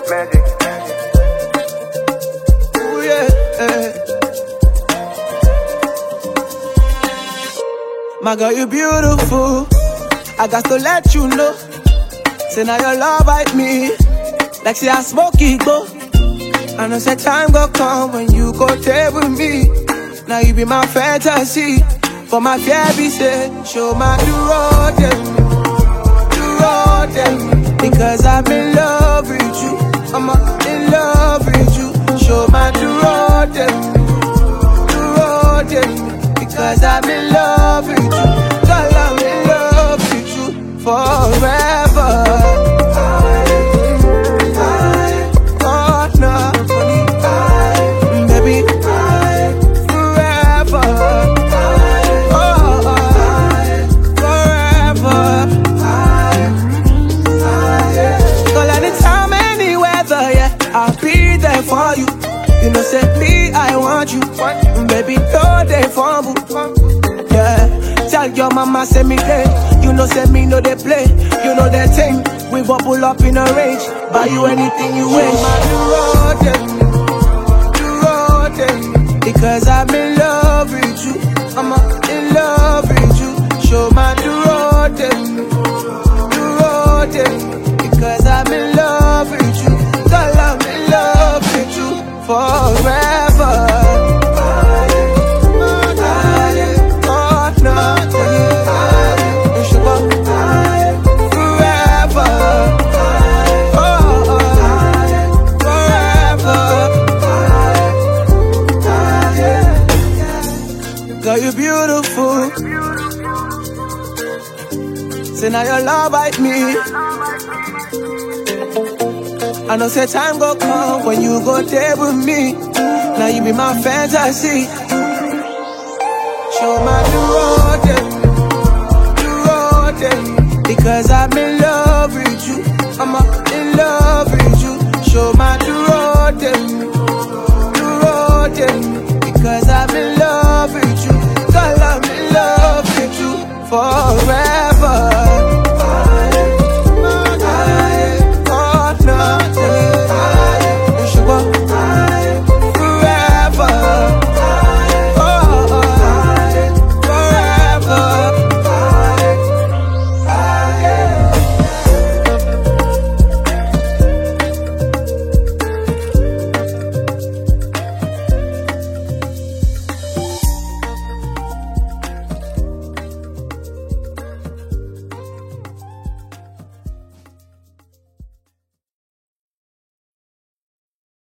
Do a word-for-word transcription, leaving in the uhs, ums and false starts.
Magic. Ooh, yeah, yeah. My girl, you beautiful. I got to let you know. Say now your love bite me. Like say I smoke it, go. I know say time go come when you go there with me. Now you be my fantasy. For my fear be say, show my do road, yeah. Do road, yeah. Because I'm in love with you. I'm in love with you. Show my do road, yeah. Do road, yeah. Because I'm in love with you. Girl, I'm in love with you forever. For you, you know, say me, I want you, baby, no they fumble, yeah. Tell your mama, say me play, you know, say me, no they play, you know that thing. We bubble up in a rage, buy you anything you wish. You road it, because I'm in love with you. I'm in love with you. Show my do road it, do road it, because I'm in love with you. Girl, I'm in love with you forever. Girl, you beautiful. Say now your love bite me. I know say time go come when you go there with me. Now you be my fantasy. Show my do road, yeah. Do road, yeah. Because I'm in love with you. I'm in love with you. Show my do road, yeah. Do road, yeah. Because I'm in love with you. Girl, I'm in love with you forever.